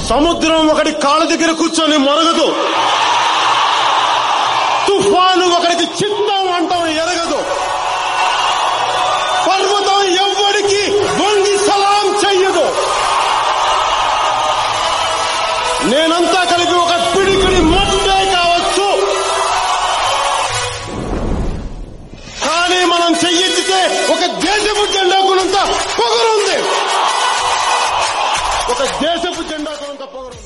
సముద్రం ఒకటి కాళ్ళ దగ్గర కూర్చొని మొరగదు, తుఫాను ఒకరికి చిత్తం అంటాం ఎరగదు, పర్వతం ఎవ్వడికి వంగి సలాం చెయ్యదు. నేనంతా కలిపి ఒక పిడికిడి మట్టే కావచ్చు, కానీ మనం చెయ్యెత్తితే ఒక దేశపు జెండా గుణంత పొగరుంది. ఒక దేశ